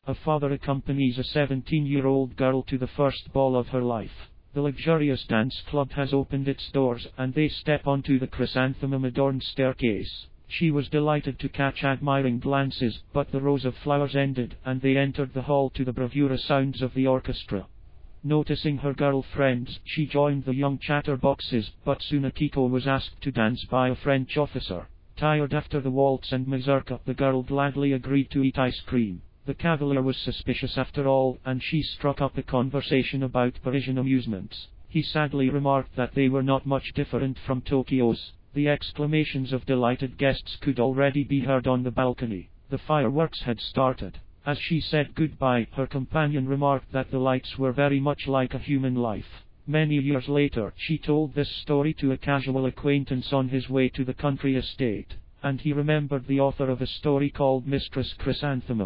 A father accompanies a 17-year-old girl to the first ball of her life. The luxurious dance club has opened its doors, and they step onto the chrysanthemum-adorned staircase. She was delighted to catch admiring glances, but the rows of flowers ended, and they entered the hall to the bravura sounds of the orchestra. Noticing her girlfriends, she joined the young chatterboxes, but soon Akiko was asked to dance by a French officer. Tired after the waltz and mazurka, the girl gladly agreed to eat ice cream. The cavalier was suspicious after all, and she struck up a conversation about Parisian amusements. He sadly remarked that they were not much different from Tokyo's. The exclamations of delighted guests could already be heard on the balcony. The fireworks had started. As she said goodbye, her companion remarked that the lights were very much like a human life. Many years later, she told this story to a casual acquaintance on his way to the country estate, and he remembered the author of a story called Mistress Chrysanthemum.